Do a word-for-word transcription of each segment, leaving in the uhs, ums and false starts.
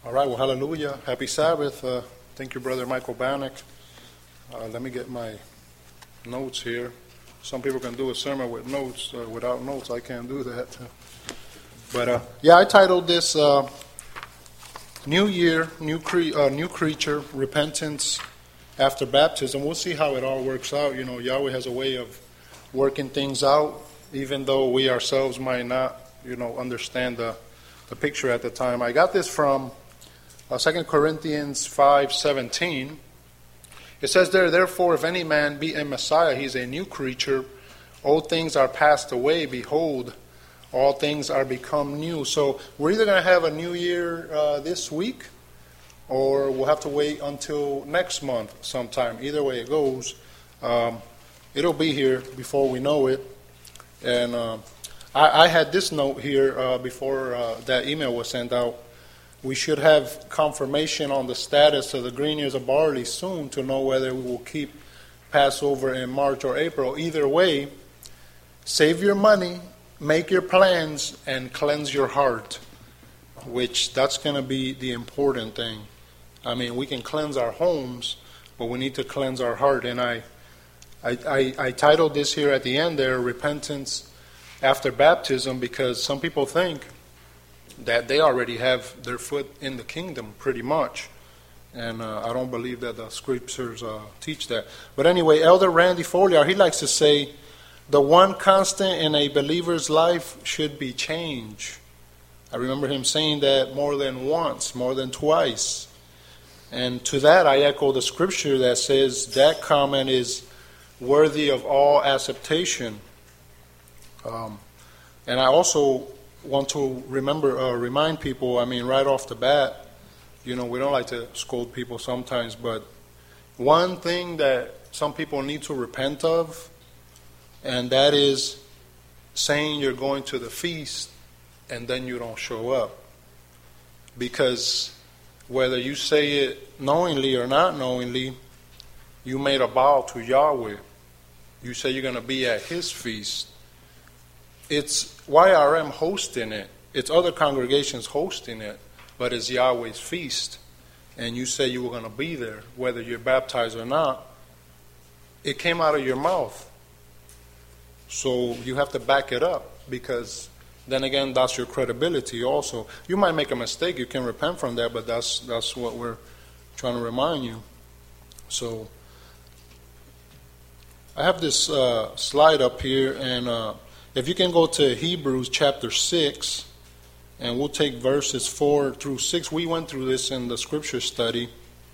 All right, well, hallelujah. Happy Sabbath. Uh, thank you, Brother Michael Bannock. Uh, let me get my notes here. Some people can do a sermon with notes. Uh, without notes, I can't do that. But, uh, yeah, I titled this uh, New Year, New, cre- uh, New Creature, Repentance After Baptism. We'll see how it all works out. You know, Yahweh has a way of working things out, even though we ourselves might not, you know, understand the, the picture at the time. I got this from Uh, Second Corinthians five seventeen. It says there, therefore, if any man be a Messiah, he is a new creature. Old things are passed away. Behold, all things are become new. So we're either going to have a new year uh, this week, or we'll have to wait until next month sometime. Either way it goes, um, it'll be here before we know it. And uh, I, I had this note here uh, before uh, that email was sent out. We should have confirmation on the status of the green ears of barley soon to know whether we will keep Passover in March or April. Either way, save your money, make your plans, and cleanse your heart, which that's going to be the important thing. I mean, we can cleanse our homes, but we need to cleanse our heart. And I, I, I, I titled this here at the end there, Repentance After Baptism, because some people think that they already have their foot in the kingdom pretty much. And uh, I don't believe that the scriptures uh, teach that. But anyway, Elder Randy Foliar, he likes to say, the one constant in a believer's life should be change. I remember him saying that more than once, more than twice. And to that I echo the scripture that says that comment is worthy of all acceptation. Um, and I also want to remember, uh, remind people, I mean, right off the bat, you know, we don't like to scold people sometimes, but one thing that some people need to repent of, and that is saying you're going to the feast and then you don't show up. Because whether you say it knowingly or not knowingly, you made a vow to Yahweh. You say you're going to be at His feast. It's Y R M hosting it. It's other congregations hosting it, but it's Yahweh's feast. And you say you were going to be there, whether you're baptized or not. It came out of your mouth. So you have to back it up, because then again, that's your credibility also. You might make a mistake. You can repent from that, but that's that's what we're trying to remind you. So I have this uh, slide up here, and uh, if you can go to Hebrews chapter six, and we'll take verses four through six. We went through this in the scripture study.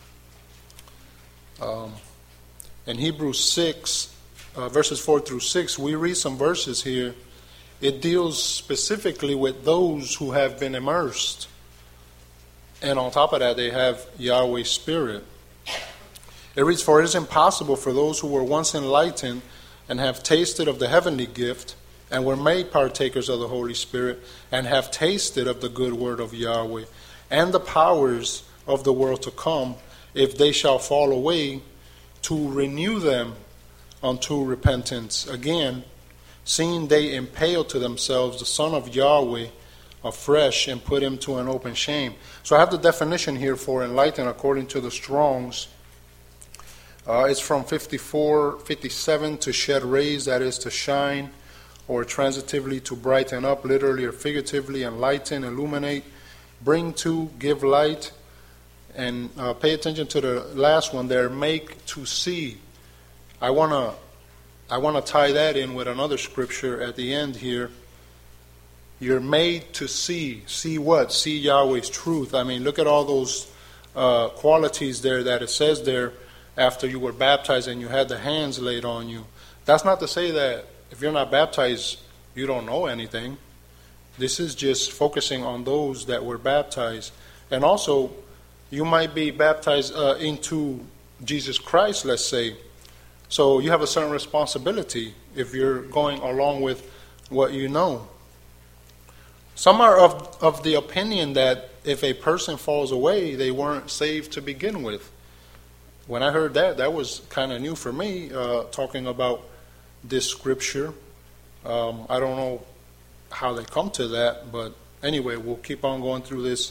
Um, in Hebrews six, uh, verses four through six, we read some verses here. It deals specifically with those who have been immersed. And on top of that, they have Yahweh's Spirit. It reads, for it is impossible for those who were once enlightened and have tasted of the heavenly gift and were made partakers of the Holy Spirit, and have tasted of the good word of Yahweh, and the powers of the world to come, if they shall fall away, to renew them unto repentance. Again, seeing they impale to themselves the Son of Yahweh afresh, and put him to an open shame. So I have the definition here for enlightened according to the Strong's. Uh, it's from fifty-four, fifty-seven, to shed rays, that is to shine, or transitively to brighten up, literally or figuratively, enlighten, illuminate, bring to, give light. And uh, pay attention to the last one there, make to see. I want to I want to tie that in with another scripture at the end here. You're made to see. See what? See Yahweh's truth. I mean, look at all those uh, qualities there that it says there after you were baptized and you had the hands laid on you. That's not to say that if you're not baptized, you don't know anything. This is just focusing on those that were baptized. And also, you might be baptized uh, into Jesus Christ, let's say. So you have a certain responsibility if you're going along with what you know. Some are of, of the opinion that if a person falls away, they weren't saved to begin with. When I heard that, that was kind of new for me, uh, talking about this scripture. Um, I don't know how they come to that, but anyway, we'll keep on going through this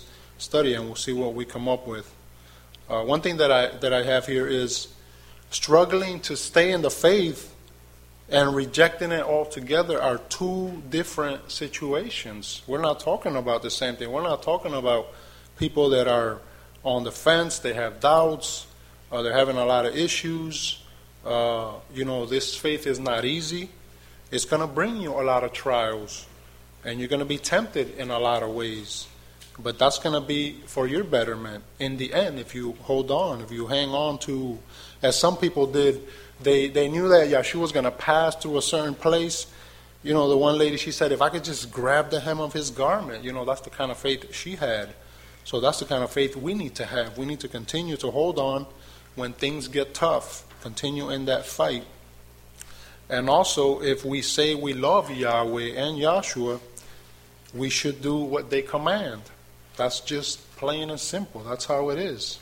study, and we'll see what we come up with. Uh, one thing that I that I have here is struggling to stay in the faith and rejecting it altogether are two different situations. We're not talking about the same thing. We're not talking about people that are on the fence, they have doubts, uh, they're having a lot of issues. Uh, you know, this faith is not easy. It's going to bring you a lot of trials, and you're going to be tempted in a lot of ways. But that's going to be for your betterment in the end if you hold on, if you hang on to, as some people did, they, they knew that Yeshua was going to pass through a certain place. You know, the one lady, she said, if I could just grab the hem of his garment, you know, that's the kind of faith she had. So that's the kind of faith we need to have. We need to continue to hold on when things get tough, continue in that fight. And also, if we say we love Yahweh and Yahshua, we should do what they command. That's just plain and simple. That's how it is.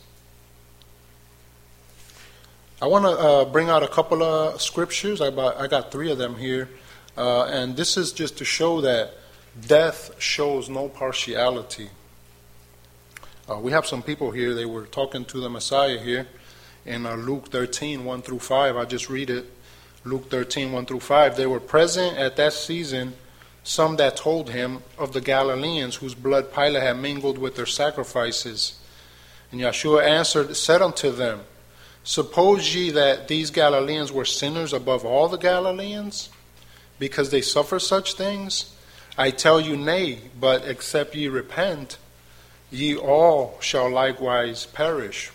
I want to uh, bring out a couple of scriptures. I got, I got three of them here. Uh, and this is just to show that death shows no partiality. Uh, we have some people here. They were talking to the Messiah here in uh, Luke thirteen, one through five. I'll just read it. Luke thirteen, one through five. They were present at that season some that told him of the Galileans whose blood Pilate had mingled with their sacrifices. And Yeshua answered, said unto them, suppose ye that these Galileans were sinners above all the Galileans, because they suffer such things? I tell you, nay, but except ye repent, ye all shall likewise perish.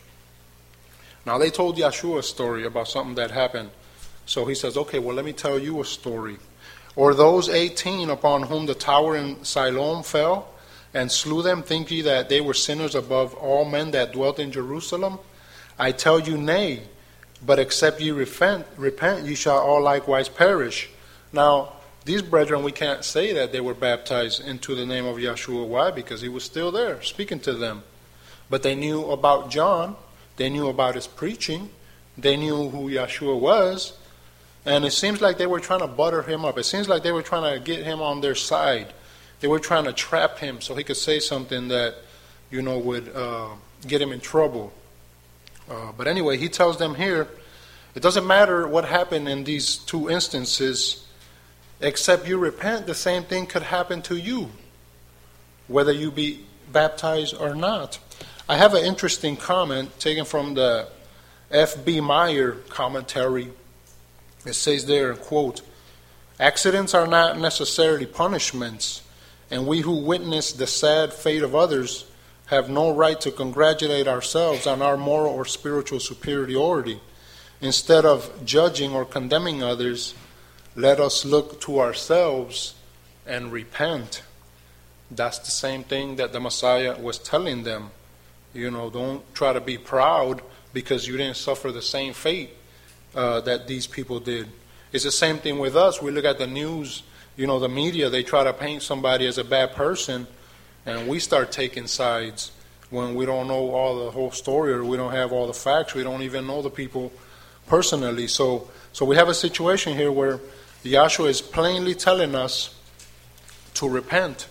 Now they told Yeshua a story about something that happened. So he says, okay, well, let me tell you a story. Or those eighteen upon whom the tower in Siloam fell, and slew them, think ye that they were sinners above all men that dwelt in Jerusalem? I tell you, nay, but except ye repent, repent, ye shall all likewise perish. Now, these brethren, we can't say that they were baptized into the name of Yeshua. Why? Because he was still there, speaking to them. But they knew about John, they knew about his preaching, they knew who Yeshua was, and it seems like they were trying to butter him up. It seems like they were trying to get him on their side. They were trying to trap him so he could say something that, you know, would uh, get him in trouble. Uh, but anyway, he tells them here, it doesn't matter what happened in these two instances, except you repent, the same thing could happen to you, whether you be baptized or not. I have an interesting comment taken from the F B Meyer commentary. It says there, quote, accidents are not necessarily punishments, and we who witness the sad fate of others have no right to congratulate ourselves on our moral or spiritual superiority. Instead of judging or condemning others, let us look to ourselves and repent. That's the same thing that the Messiah was telling them. You know, don't try to be proud because you didn't suffer the same fate uh, that these people did. It's the same thing with us. We look at the news, you know, the media, they try to paint somebody as a bad person, and we start taking sides when we don't know all the whole story, or we don't have all the facts. We don't even know the people personally. So, so we have a situation here where Yahshua is plainly telling us to repent.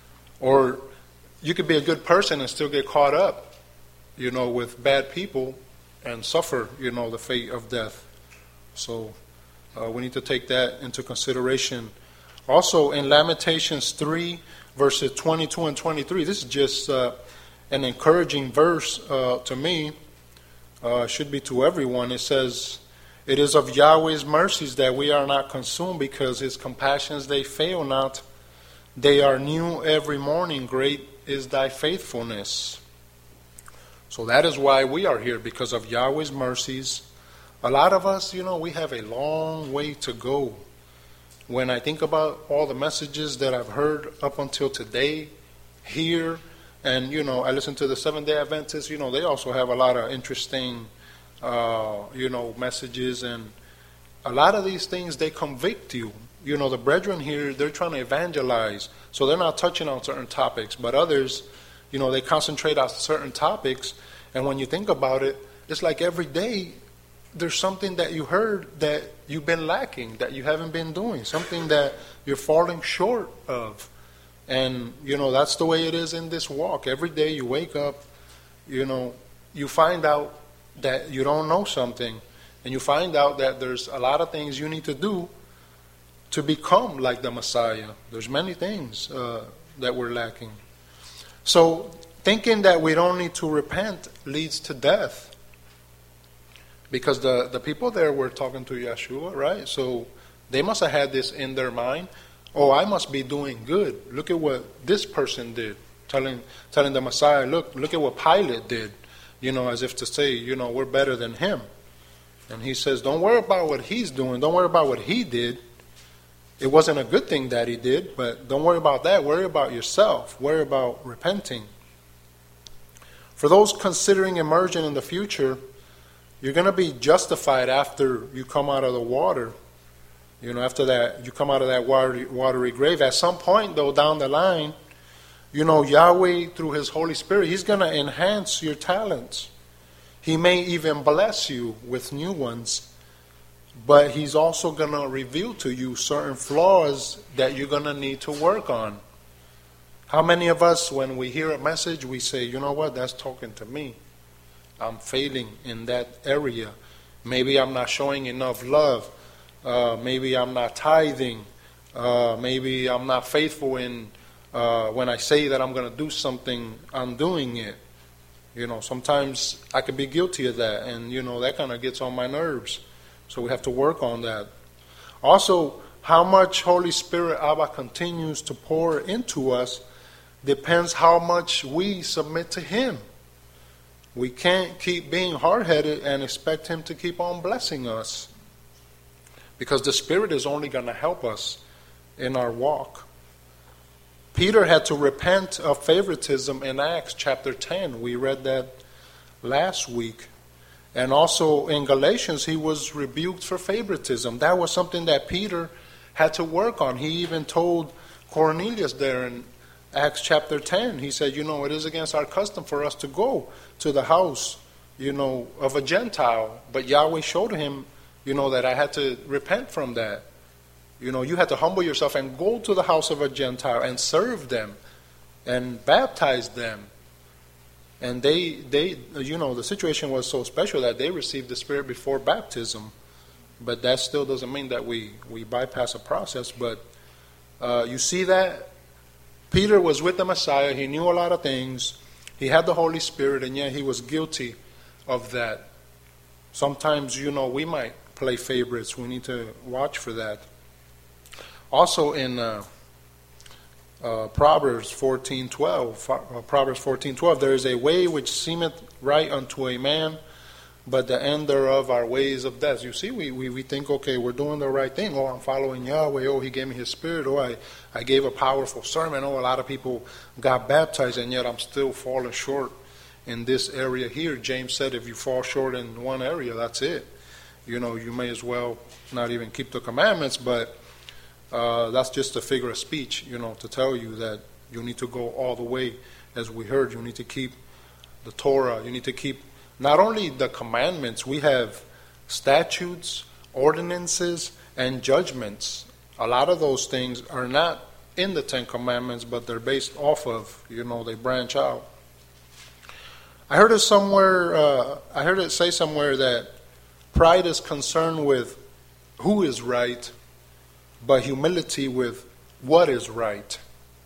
Or you could be a good person and still get caught up, you know, with bad people and suffer, you know, the fate of death. So uh, we need to take that into consideration. Also in Lamentations three, verses twenty-two and twenty-three, this is just uh, an encouraging verse uh, to me. Uh, should be to everyone. It says, it is of Yahweh's mercies that we are not consumed, because his compassions, they fail not. They are new every morning. Great is thy faithfulness. So that is why we are here, because of Yahweh's mercies. A lot of us, you know, we have a long way to go. When I think about all the messages that I've heard up until today here, and, you know, I listen to the Seventh-day Adventists, you know, they also have a lot of interesting, uh, you know, messages. And a lot of these things, they convict you. You know, the brethren here, they're trying to evangelize. So they're not touching on certain topics. But others, you know, they concentrate on certain topics. And when you think about it, it's like every day there's something that you heard that you've been lacking, that you haven't been doing, something that you're falling short of. And, you know, that's the way it is in this walk. Every day you wake up, you know, you find out that you don't know something, and you find out that there's a lot of things you need to do to become like the Messiah. There's many things uh, that we're lacking. So thinking that we don't need to repent leads to death. Because the, the people there were talking to Yeshua, right? So they must have had this in their mind. Oh, I must be doing good. Look at what this person did. Telling telling the Messiah, look, look at what Pilate did. You know, as if to say, you know, we're better than him. And he says, don't worry about what he's doing. Don't worry about what he did. It wasn't a good thing that he did, but don't worry about that. Worry about yourself. Worry about repenting. For those considering immersion in the future, you're going to be justified after you come out of the water. You know, after that, you come out of that watery, watery grave. At some point, though, down the line, you know, Yahweh, through His Holy Spirit, He's going to enhance your talents. He may even bless you with new ones. But He's also going to reveal to you certain flaws that you're going to need to work on. How many of us, when we hear a message, we say, you know what, that's talking to me. I'm failing in that area. Maybe I'm not showing enough love. Uh, maybe I'm not tithing. Uh, maybe I'm not faithful in uh, when I say that I'm going to do something, I'm doing it. You know, sometimes I could be guilty of that, and, you know, that kind of gets on my nerves. So we have to work on that. Also, how much Holy Spirit Abba continues to pour into us depends how much we submit to Him. We can't keep being hard-headed and expect Him to keep on blessing us, because the Spirit is only going to help us in our walk. Peter had to repent of favoritism in Acts chapter ten. We read that last week. And also in Galatians, he was rebuked for favoritism. That was something that Peter had to work on. He even told Cornelius there in Acts chapter ten. He said, you know, it is against our custom for us to go to the house, you know, of a Gentile. But Yahweh showed him, you know, that I had to repent from that. You know, you had to humble yourself and go to the house of a Gentile and serve them and baptize them. And they, they, you know, the situation was so special that they received the Spirit before baptism. But that still doesn't mean that we, we bypass a process. But uh, you see that Peter was with the Messiah. He knew a lot of things. He had the Holy Spirit, and yet he was guilty of that. Sometimes, you know, we might play favorites. We need to watch for that. Also in uh, uh, Proverbs fourteen twelve, uh, Proverbs fourteen twelve, there is a way which seemeth right unto a man, but the end thereof are ways of death. You see, we, we, we think, okay, we're doing the right thing. Oh, I'm following Yahweh. Oh, He gave me His Spirit. Oh, I, I gave a powerful sermon. Oh, a lot of people got baptized, and yet I'm still falling short in this area here. James said if you fall short in one area, that's it. You know, you may as well not even keep the commandments, but uh, that's just a figure of speech, you know, to tell you that you need to go all the way. As we heard, you need to keep the Torah. You need to keep not only the commandments, we have statutes, ordinances, and judgments. A lot of those things are not in the Ten Commandments, but they're based off of, you know, they branch out. I heard it somewhere, uh, I heard it say somewhere that pride is concerned with who is right, but humility with what is right.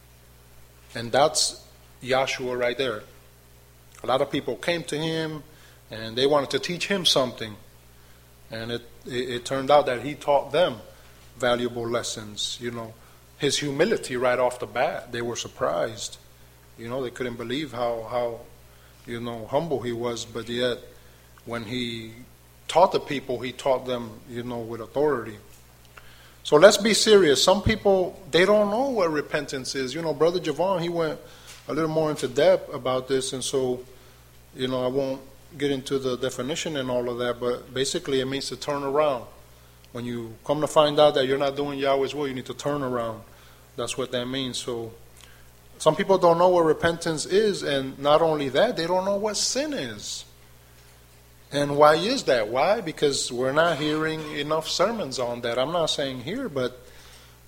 And that's Yahshua right there. A lot of people came to Him and they wanted to teach Him something. And it, it, it turned out that He taught them valuable lessons. You know, His humility right off the bat, they were surprised. You know, they couldn't believe how, how you know, humble He was, but yet when He taught the people, He taught them, you know, with authority. So let's be serious. Some people, they don't know what repentance is. You know, Brother Javon, he went a little more into depth about this, and so, you know, I won't get into the definition and all of that, but basically it means to turn around. When you come to find out that you're not doing Yahweh's will, you need to turn around. That's what that means. So some people don't know what repentance is, and not only that, they don't know what sin is. And why is that? Why? Because we're not hearing enough sermons on that. I'm not saying here, but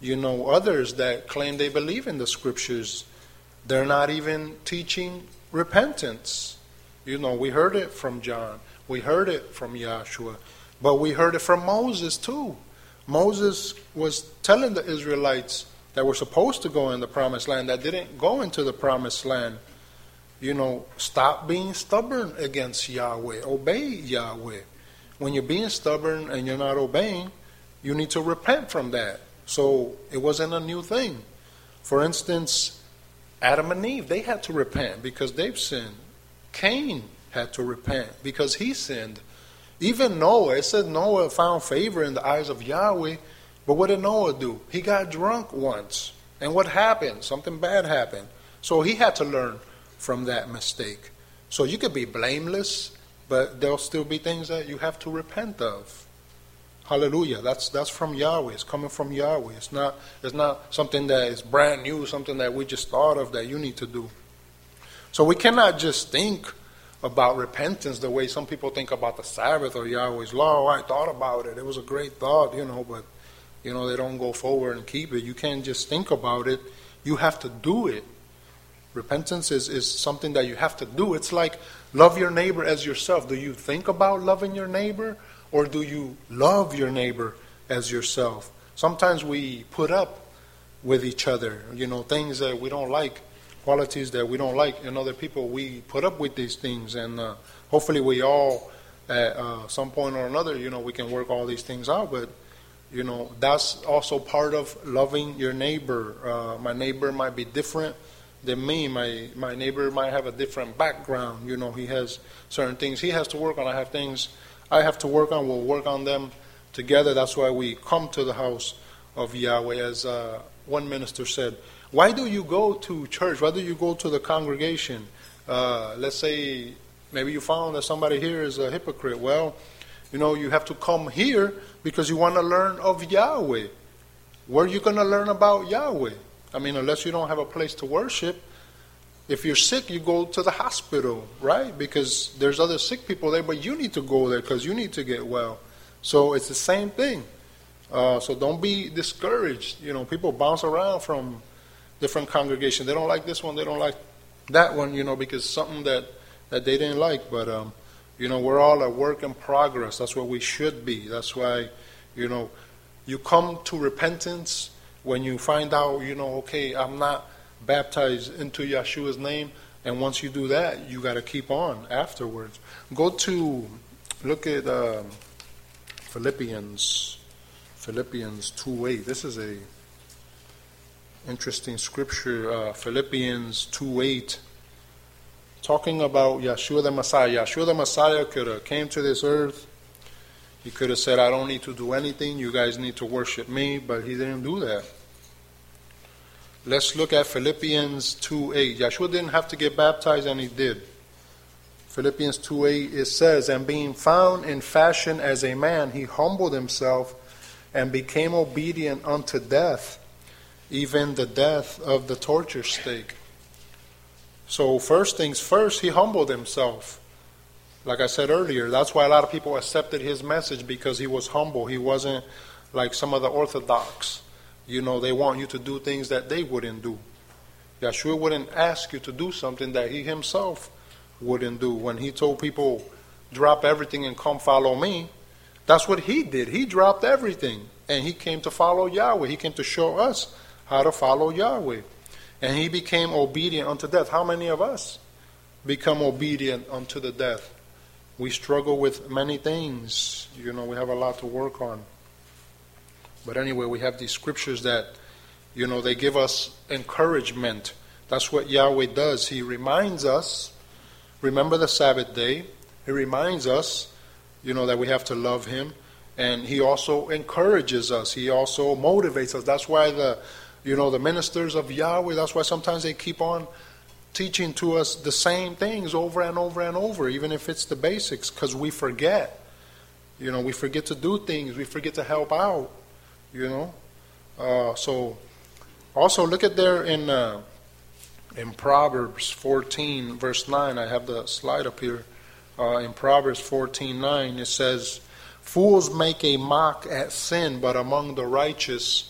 you know, others that claim they believe in the scriptures, they're not even teaching repentance. You know, we heard it from John. We heard it from Yahshua. But we heard it from Moses too. Moses was telling the Israelites that were supposed to go in the promised land, that didn't go into the promised land, you know, stop being stubborn against Yahweh. Obey Yahweh. When you're being stubborn and you're not obeying, you need to repent from that. So it wasn't a new thing. For instance, Adam and Eve, they had to repent because they've sinned. Cain had to repent because he sinned. Even Noah, it said Noah found favor in the eyes of Yahweh. But what did Noah do? He got drunk once. And what happened? Something bad happened. So he had to learn from that mistake. So you could be blameless, but there'll still be things that you have to repent of. Hallelujah. That's that's from Yahweh. It's coming from Yahweh. It's not it's not something that is brand new, something that we just thought of that you need to do. So we cannot just think about repentance the way some people think about the Sabbath or Yahweh's law. Oh, I thought about it. It was a great thought, you know, but you know, they don't go forward and keep it. You can't just think about it. You have to do it. Repentance is, is something that you have to do. It's like love your neighbor as yourself. Do you think about loving your neighbor, or do you love your neighbor as yourself? Sometimes we put up with each other, you know, things that we don't like, qualities that we don't like in other people. We put up with these things, and uh, hopefully we all, at uh, some point or another, you know, we can work all these things out. But you know, that's also part of loving your neighbor. Uh, my neighbor might be different than me. My my neighbor might have a different background. You know, he has certain things he has to work on. I have things I have to work on. We'll work on them together. That's why we come to the house of Yahweh. As uh, one minister said, why do you go to church? Why do you go to the congregation? Uh, let's say maybe you found that somebody here is a hypocrite. Well, you know, you have to come here because you want to learn of Yahweh. Where are you going to learn about Yahweh? I mean, unless you don't have a place to worship. If you're sick, you go to the hospital, right? Because there's other sick people there, but you need to go there because you need to get well. So it's the same thing. Uh, so don't be discouraged. You know, people bounce around from different congregations. They don't like this one, they don't like that one, you know, because something that, that they didn't like. But, um, you know, we're all a work in progress. That's what we should be. That's why, you know, you come to repentance when you find out, you know, okay, I'm not baptized into Yeshua's name. And once you do that, you got to keep on afterwards. Go to, look at um, Philippians, Philippians two eight. This is a interesting scripture. Uh, Philippians two eight. Talking about Yeshua the Messiah. Yeshua the Messiah could have came to this earth. He could have said, I don't need to do anything. You guys need to worship me. But he didn't do that. Let's look at Philippians two eight. Yeshua didn't have to get baptized, and he did. Philippians two eight, it says, and being found in fashion as a man, he humbled himself and became obedient unto death, even the death of the torture stake. So first things first, he humbled himself. Like I said earlier, that's why a lot of people accepted his message, because he was humble. He wasn't like some of the Orthodox. You know, they want you to do things that they wouldn't do. Yeshua wouldn't ask you to do something that he himself wouldn't do. When he told people, drop everything and come follow me, that's what he did. He dropped everything, and he came to follow Yahweh. He came to show us how to follow Yahweh. And he became obedient unto death. How many of us become obedient unto the death? We struggle with many things. You know, we have a lot to work on. But anyway, we have these scriptures that, you know, they give us encouragement. That's what Yahweh does. He reminds us, remember the Sabbath day. He reminds us, you know, that we have to love him. And he also encourages us. He also motivates us. That's why the, you know, the ministers of Yahweh, that's why sometimes they keep on teaching to us the same things over and over and over, even if it's the basics, because we forget. You know, we forget to do things. We forget to help out, you know. Uh, so also look at there in uh, in Proverbs fourteen, verse nine. I have the slide up here. Uh, in Proverbs fourteen nine, it says, fools make a mock at sin, but among the righteous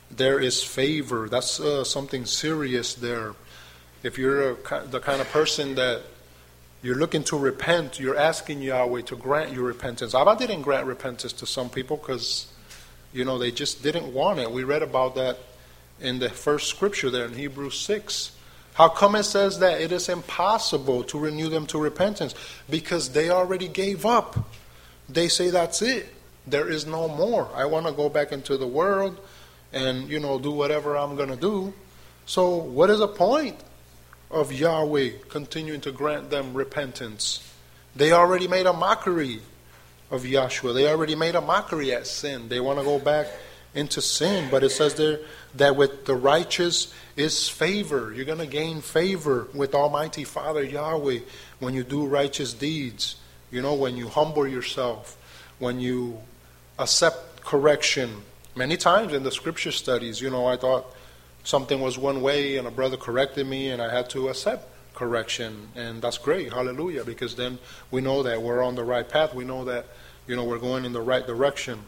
there is favor. That's uh, something serious there. If you're a, the kind of person that you're looking to repent, you're asking Yahweh to grant you repentance. Abba didn't grant repentance to some people because, you know, they just didn't want it. We read about that in the first scripture there in Hebrews six. How come it says that it is impossible to renew them to repentance? Because they already gave up. They say that's it. There is no more. I want to go back into the world and, you know, do whatever I'm going to do. So what is the point of Yahweh continuing to grant them repentance? They already made a mockery of Yahshua. They already made a mockery at sin. They want to go back into sin. But it says there that with the righteous is favor. You're going to gain favor with Almighty Father Yahweh when you do righteous deeds. You know, when you humble yourself, when you accept correction. Many times in the scripture studies, you know, I thought something was one way and a brother corrected me and I had to accept correction. And that's great. Hallelujah. Because then we know that we're on the right path. We know that, you know, we're going in the right direction.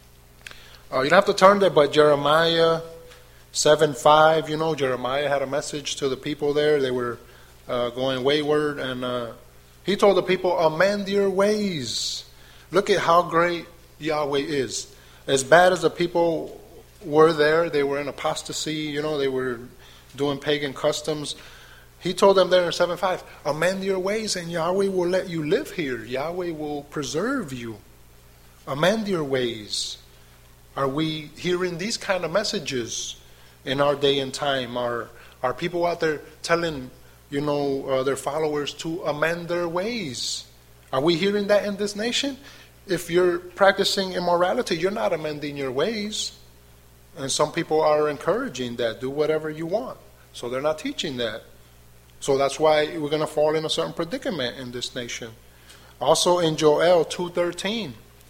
Uh, you don't have to turn there, but Jeremiah seven five, you know, Jeremiah had a message to the people there. They were uh, going wayward, and uh, he told the people, amend your ways. Look at how great Yahweh is. As bad as the people were there, they were in apostasy, you know, they were doing pagan customs. He told them there in seven five, amend your ways and Yahweh will let you live here. Yahweh will preserve you. Amend your ways. Are we hearing these kind of messages in our day and time? Are, are people out there telling, you know, uh, their followers to amend their ways? Are we hearing that in this nation? If you're practicing immorality, you're not amending your ways. And some people are encouraging that. Do whatever you want. So they're not teaching that. So that's why we're going to fall in a certain predicament in this nation. Also in Joel two thirteen,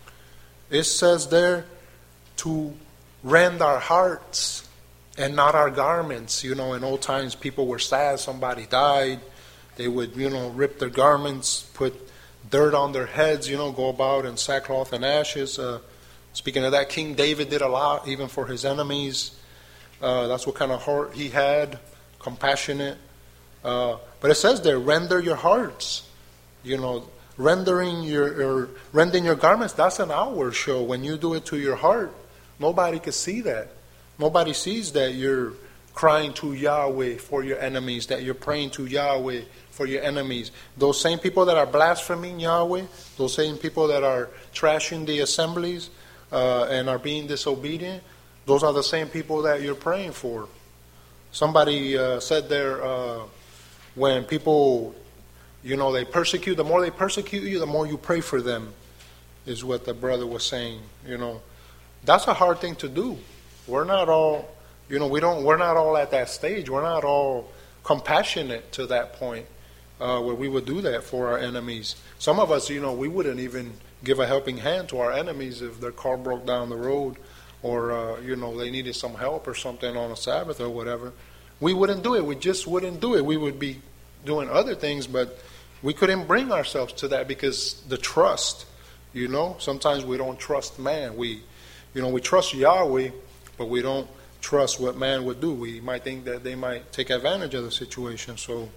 it says there to rend our hearts and not our garments. You know, in old times people were sad, somebody died. They would, you know, rip their garments, put dirt on their heads, you know, go about in sackcloth and ashes. Uh, speaking of that, King David did a lot, even for his enemies. Uh, that's what kind of heart he had, compassionate. Uh, but it says there, render your hearts. You know, rendering your, your rending your garments, that's an outward show. When you do it to your heart, nobody can see that. Nobody sees that you're crying to Yahweh for your enemies, that you're praying to Yahweh for your enemies. Those same people that are blaspheming Yahweh, those same people that are trashing the assemblies uh, and are being disobedient, those are the same people that you're praying for. Somebody uh, said there, uh, when people, you know, they persecute, the more they persecute you, the more you pray for them, is what the brother was saying. You know, that's a hard thing to do. We're not all, you know, we don't, we're not all at that stage. We're not all compassionate to that point uh, where we would do that for our enemies. Some of us, you know, we wouldn't even give a helping hand to our enemies if their car broke down the road or, uh, you know, they needed some help or something on a Sabbath or whatever. We wouldn't do it. We just wouldn't do it. We would be doing other things, but we couldn't bring ourselves to that because the trust, you know, sometimes we don't trust man. We, you know, we trust Yahweh, but we don't trust what man would do. We might think that they might take advantage of the situation. So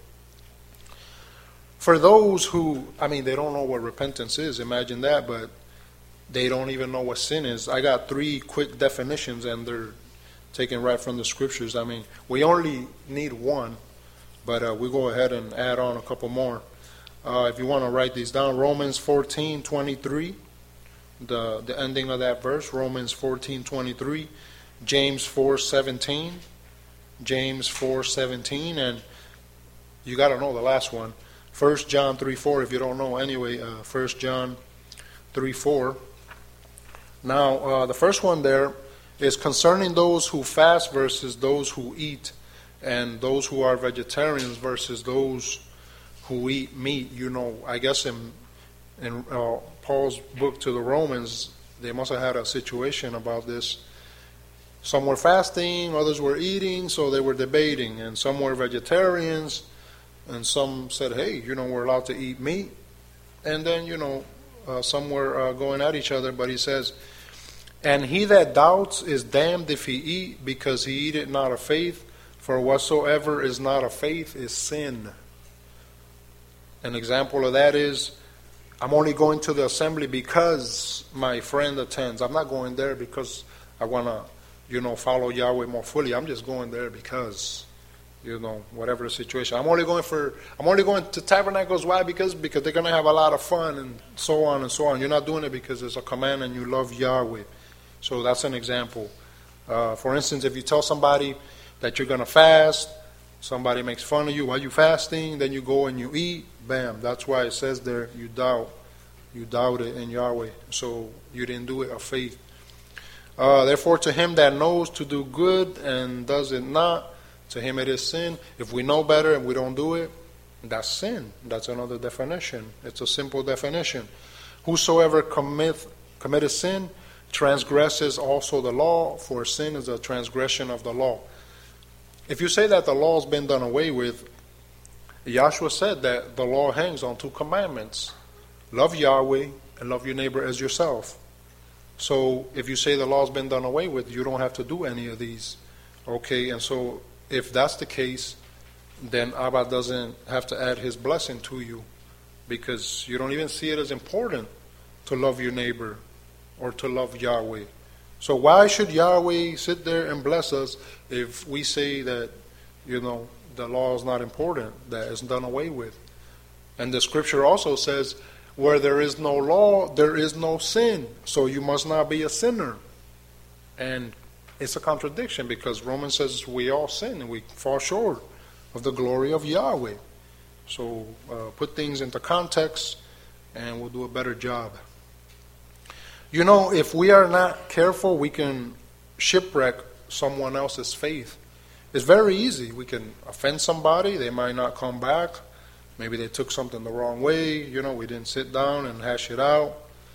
for those who, I mean, they don't know what repentance is, imagine that, but they don't even know what sin is. I got three quick definitions, and they're taken right from the scriptures. I mean, we only need one, but uh, we go ahead and add on a couple more. Uh, if you want to write these down, Romans fourteen twenty-three, the, the ending of that verse, Romans fourteen twenty-three, James four seventeen, James four seventeen, and you got to know the last one, First John three four, if you don't know anyway, uh, First John three four. Now, uh, the first one there is concerning those who fast versus those who eat, and those who are vegetarians versus those who eat meat. You know, I guess in in uh, Paul's book to the Romans, they must have had a situation about this. Some were fasting, others were eating, so they were debating, and some were vegetarians, and some said, hey, you know, we're allowed to eat meat. And then, you know, uh, some were uh, going at each other, but he says, And he that doubts is damned if he eat, because he eateth not of faith. For whatsoever is not of faith is sin. An example of that is, I'm only going to the assembly because my friend attends. I'm not going there because I want to, you know, follow Yahweh more fully. I'm just going there because, you know, whatever the situation. I'm only going for, I'm only going to tabernacles. Why? Because because they're going to have a lot of fun and so on and so on. You're not doing it because it's a command and you love Yahweh. So that's an example. Uh, for instance, if you tell somebody that you're going to fast, somebody makes fun of you while you're fasting, then you go and you eat, bam. That's why it says there, you doubt. You doubted in Yahweh. So you didn't do it of faith. Uh, Therefore, to him that knows to do good and does it not, to him it is sin. If we know better and we don't do it, that's sin. That's another definition. It's a simple definition. Whosoever commit, committeth sin transgresses also the law, for sin is a transgression of the law. If you say that the law has been done away with, Yahshua said that the law hangs on two commandments. Love Yahweh and love your neighbor as yourself. So if you say the law has been done away with, you don't have to do any of these. Okay, and so if that's the case, then Abba doesn't have to add his blessing to you, because you don't even see it as important to love your neighbor or to love Yahweh. So why should Yahweh sit there and bless us if we say that, you know, the law is not important, that it's done away with? And the scripture also says, where there is no law, there is no sin. So you must not be a sinner. And it's a contradiction, because Romans says we all sin and we fall short of the glory of Yahweh. So uh, put things into context and we'll do a better job. You know, if we are not careful, we can shipwreck someone else's faith. It's very easy. We can offend somebody. They might not come back. Maybe they took something the wrong way. You know, we didn't sit down and hash it out.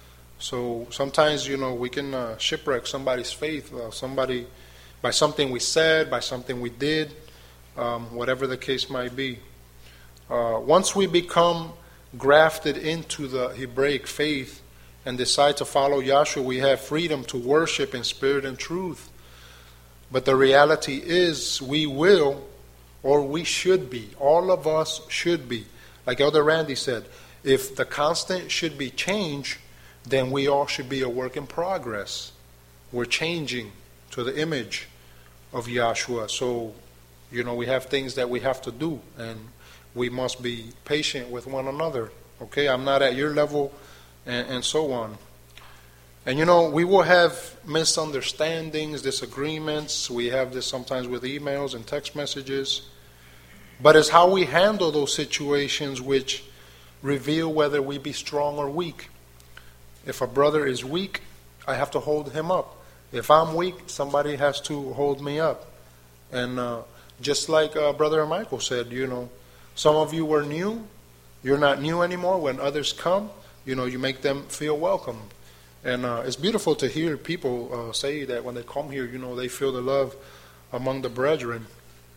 So sometimes, you know, we can uh, shipwreck somebody's faith, uh, somebody, by something we said, by something we did, um, whatever the case might be. Uh, once we become grafted into the Hebraic faith and decide to follow Yahshua, we have freedom to worship in spirit and truth. But the reality is we will, or we should be, all of us should be. Like Elder Randy said, if the constant should be change, then we all should be a work in progress. We're changing to the image of Yahshua. So, you know, we have things that we have to do, and we must be patient with one another. Okay, I'm not at your level, and, and so on. And you know, we will have misunderstandings, disagreements. We have this sometimes with emails and text messages. But it's how we handle those situations which reveal whether we be strong or weak. If a brother is weak, I have to hold him up. If I'm weak, somebody has to hold me up. And uh, just like uh, Brother Michael said, you know, some of you were new. You're not new anymore. When others come, you know, you make them feel welcome. And uh, it's beautiful to hear people uh, say that when they come here, you know, they feel the love among the brethren.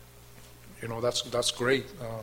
You know, that's that's great. Uh,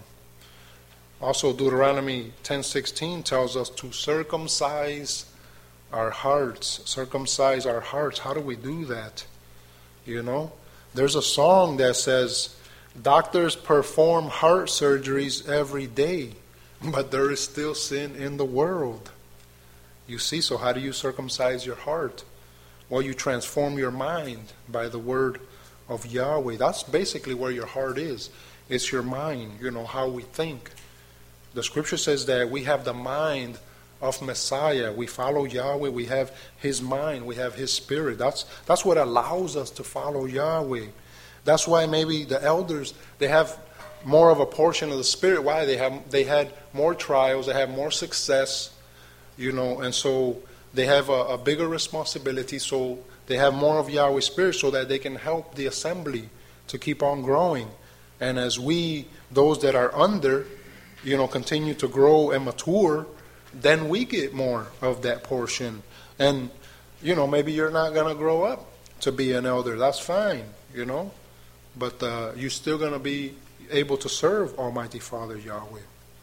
also, Deuteronomy ten sixteen tells us to circumcise our hearts. Circumcise our hearts. How do we do that? You know, there's a song that says, doctors perform heart surgeries every day, but there is still sin in the world. You see, so how do you circumcise your heart? Well, you transform your mind by the word of Yahweh. That's basically where your heart is. It's your mind, you know, how we think. The scripture says that we have the mind of Messiah. We follow Yahweh. We have his mind. We have his spirit. That's that's what allows us to follow Yahweh. That's why maybe the elders, they have more of a portion of the spirit. Why? They have they had more trials. They have more success. You know, and so they have a, a bigger responsibility, so they have more of Yahweh's spirit so that they can help the assembly to keep on growing. And as we, those that are under, you know, continue to grow and mature, then we get more of that portion. And, you know, maybe you're not going to grow up to be an elder. That's fine, you know. But uh, you're still going to be able to serve Almighty Father Yahweh.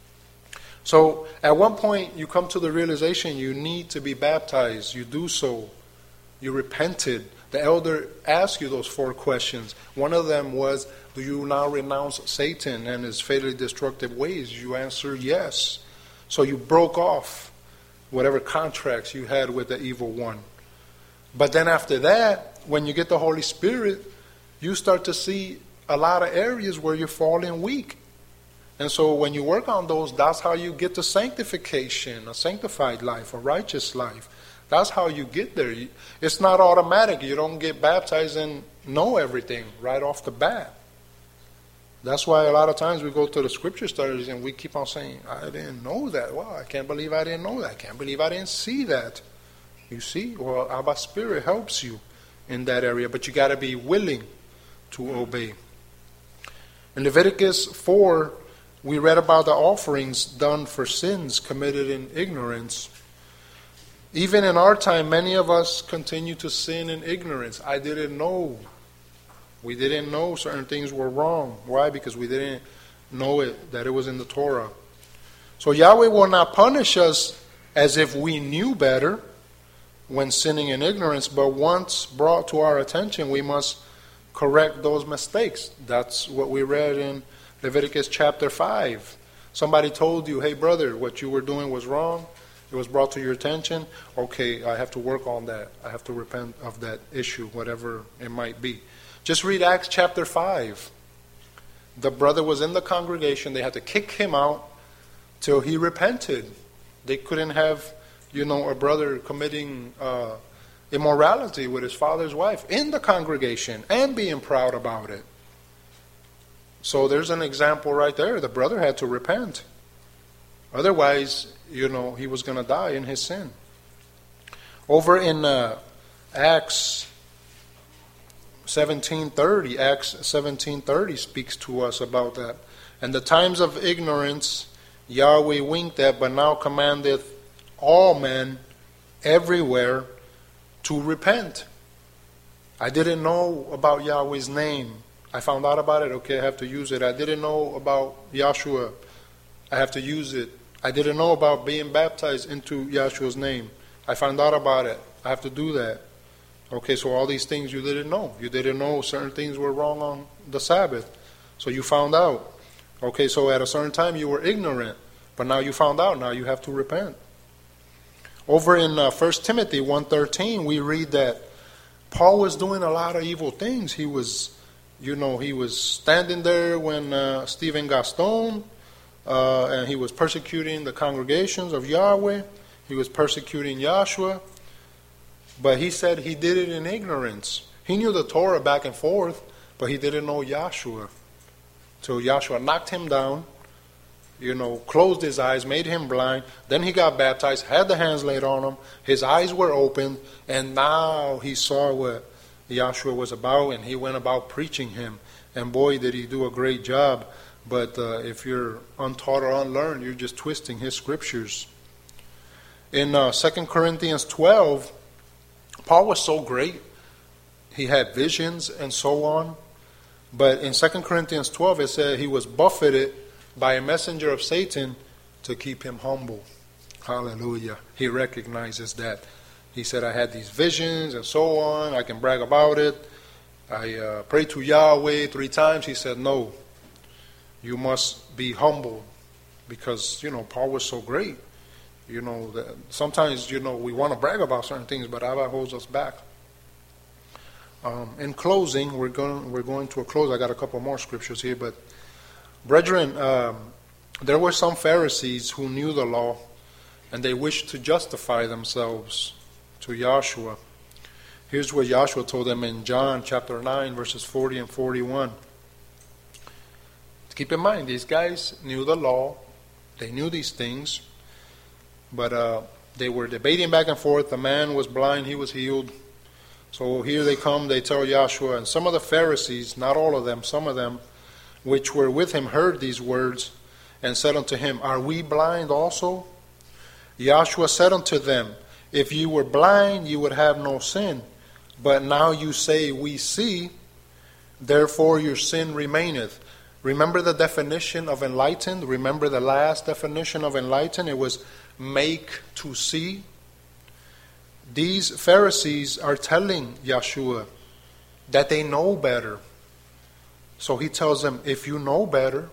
So at one point you come to the realization you need to be baptized. You do so You repented. The elder asked you those four questions. One of them was, do you now renounce Satan and his fatally destructive ways? You answered yes. So you broke off whatever contracts you had with the evil one. But then after that, when you get the Holy Spirit, you start to see a lot of areas where you're falling weak. And so when you work on those, that's how you get to sanctification, a sanctified life, a righteous life. That's how you get there. It's not automatic. You don't get baptized and know everything right off the bat. That's why a lot of times we go to the scripture studies and we keep on saying, I didn't know that. Wow, I can't believe I didn't know that. I can't believe I didn't see that. You see? Well, Abba Spirit helps you in that area, but you got to be willing to obey. In Leviticus four, we read about the offerings done for sins committed in ignorance. Even in our time, many of us continue to sin in ignorance. I didn't know. We didn't know certain things were wrong. Why? Because we didn't know it, that it was in the Torah. So Yahweh will not punish us as if we knew better when sinning in ignorance, but once brought to our attention, we must correct those mistakes. That's what we read in Leviticus chapter five. Somebody told you, hey brother, what you were doing was wrong. It was brought to your attention. Okay, I have to work on that. I have to repent of that issue, whatever it might be. Just read Acts chapter five. The brother was in the congregation. They had to kick him out till he repented. They couldn't have, you know, a brother committing uh, immorality with his father's wife in the congregation and being proud about it. So there's an example right there. The brother had to repent. Otherwise, you know, he was going to die in his sin. Over in uh, Acts seventeen thirty, Acts seventeen thirty speaks to us about that. And the times of ignorance Yahweh winked at, but now commandeth all men everywhere to repent. I didn't know about Yahweh's name. I found out about it. Okay, I have to use it. I didn't know about Yahshua. I have to use it. I didn't know about being baptized into Yahshua's name. I found out about it. I have to do that. Okay, so all these things you didn't know. You didn't know certain things were wrong on the Sabbath. So you found out. Okay, so at a certain time you were ignorant. But now you found out. Now you have to repent. Over in uh, First Timothy one thirteen, we read that Paul was doing a lot of evil things. He was, you know, he was standing there when uh, Stephen got stoned. Uh, and he was persecuting the congregations of Yahweh. He was persecuting Yahshua. But he said he did it in ignorance. He knew the Torah back and forth, but he didn't know Yahshua. So Yahshua knocked him down, you know, closed his eyes, made him blind. Then he got baptized, had the hands laid on him. His eyes were opened, and now he saw what Yahshua was about, and he went about preaching him. And boy, did he do a great job. But uh, if you're untaught or unlearned, you're just twisting his scriptures. In uh, Second Corinthians twelve, Paul was so great. He had visions and so on. But in Second Corinthians twelve, it said he was buffeted by a messenger of Satan to keep him humble. Hallelujah. He recognizes that. He said, I had these visions and so on. I can brag about it. I uh, prayed to Yahweh three times. He said, no. You must be humble, because, you know, Paul was so great. You know, that sometimes, you know, we want to brag about certain things, but Abba holds us back. Um, in closing, we're going we're going to a close. I got a couple more scriptures here, but brethren, um, there were some Pharisees who knew the law, and they wished to justify themselves to Yahshua. Here's what Yahshua told them in John chapter nine, verses forty and forty-one. Keep in mind, these guys knew the law. They knew these things. But uh, they were debating back and forth. The man was blind. He was healed. So here they come. They tell Yahshua. And some of the Pharisees, not all of them, some of them, which were with him, heard these words and said unto him, Are we blind also? Yahshua said unto them, If you were blind, you would have no sin. But now you say, We see. Therefore your sin remaineth. Remember the definition of enlightened? Remember the last definition of enlightened? It was make to see. These Pharisees are telling Yeshua that they know better. So he tells them, if you know better,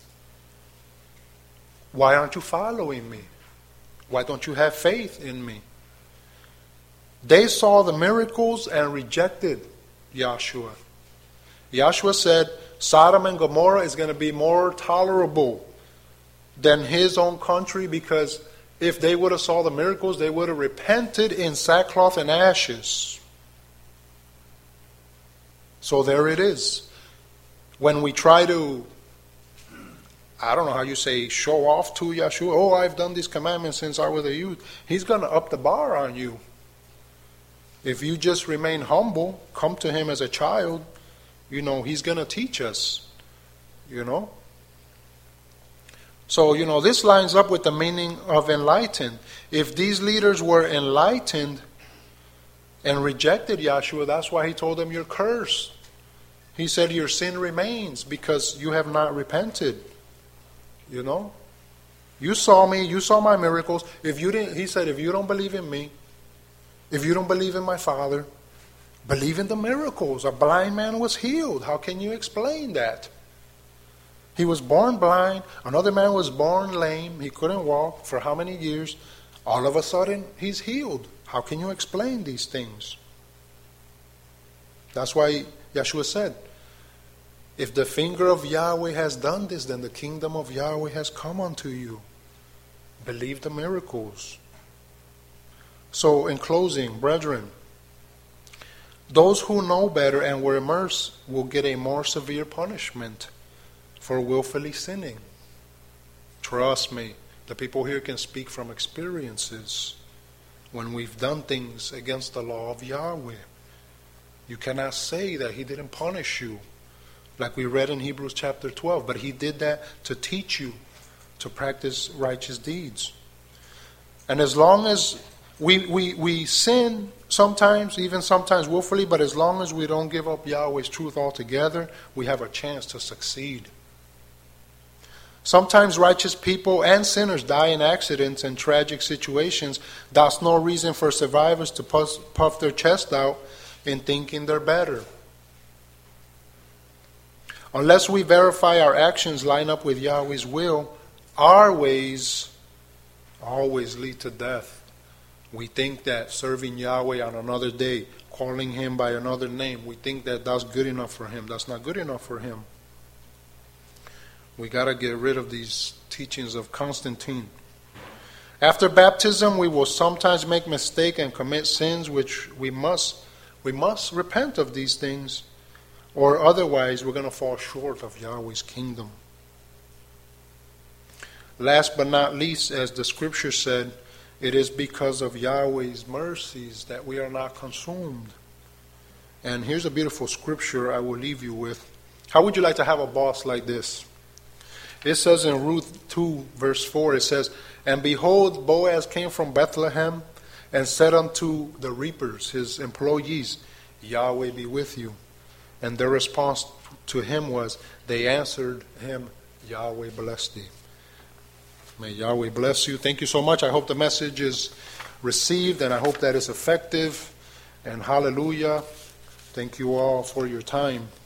why aren't you following me? Why don't you have faith in me? They saw the miracles and rejected Yeshua. Yeshua said Sodom and Gomorrah is going to be more tolerable than his own country, because if they would have saw the miracles, they would have repented in sackcloth and ashes. So there it is. When we try to, I don't know how you say, show off to Yeshua, oh, I've done these commandments since I was a youth, he's going to up the bar on you. If you just remain humble, come to him as a child, you know, he's going to teach us, you know. So, you know, this lines up with the meaning of enlightened. If these leaders were enlightened and rejected Yeshua, that's why he told them, you're cursed. He said, your sin remains because you have not repented. You know? You saw me, you saw my miracles. If you didn't, he said, if you don't believe in me, if you don't believe in my Father, believe in the miracles. A blind man was healed. How can you explain that? He was born blind. Another man was born lame. He couldn't walk for how many years? All of a sudden, he's healed. How can you explain these things? That's why Yeshua said, if the finger of Yahweh has done this, then the kingdom of Yahweh has come unto you. Believe the miracles. So, in closing, brethren, those who know better and were immersed will get a more severe punishment for willfully sinning. Trust me, the people here can speak from experiences when we've done things against the law of Yahweh. You cannot say that he didn't punish you, like we read in Hebrews chapter twelve, but he did that to teach you to practice righteous deeds. And as long as we, we, we sin sometimes, even sometimes willfully, but as long as we don't give up Yahweh's truth altogether, we have a chance to succeed. Sometimes righteous people and sinners die in accidents and tragic situations. That's no reason for survivors to puff, puff their chest out in thinking they're better. Unless we verify our actions line up with Yahweh's will, our ways always lead to death. We think that serving Yahweh on another day, calling him by another name, we think that that's good enough for him. That's not good enough for him. We got to get rid of these teachings of Constantine. After baptism, we will sometimes make mistakes and commit sins, which we must we must repent of these things, or otherwise we're going to fall short of Yahweh's kingdom. Last but not least, as the scripture said, it is because of Yahweh's mercies that we are not consumed. And here's a beautiful scripture I will leave you with. How would you like to have a boss like this? It says in Ruth two, verse four, it says, and behold, Boaz came from Bethlehem and said unto the reapers, his employees, Yahweh be with you. And their response to him was, they answered him, Yahweh bless thee. May Yahweh bless you. Thank you so much. I hope the message is received, and I hope that it's effective. And hallelujah. Thank you all for your time.